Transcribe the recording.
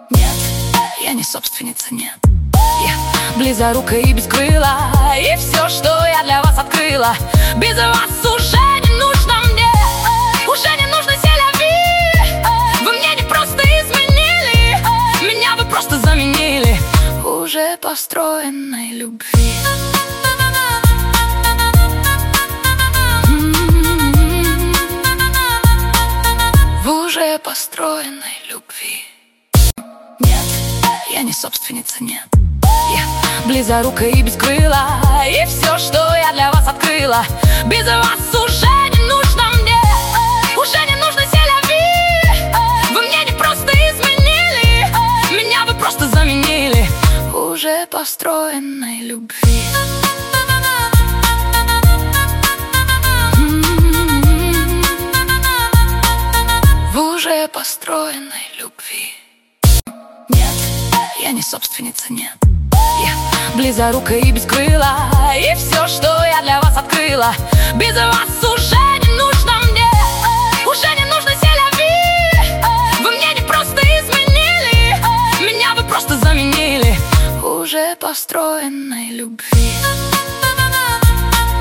Нет, я не собственница, нет. Я близорукая и без крыла, и все, что я для вас открыла, без вас уже не нужно мне. Уже не нужно селяви. Вы мне не просто изменили, меня вы просто заменили уже построенной любви. В уже построенной любви. Нет, я не собственница, нет. Я близорукая и без крыла, и все, что я для вас открыла, без вас уже не нужно мне. Уже не нужно селяви. Вы мне не просто изменили, меня вы просто заменили уже построенной любви. В уже построенной любви. Нет, я не собственница, нет. Я близорукая и без крыла, и все, что я для вас открыла, без вас уже не нужно мне. Уже не нужно селяви. Вы мне не просто изменили, меня вы просто заменили уже построенной любви.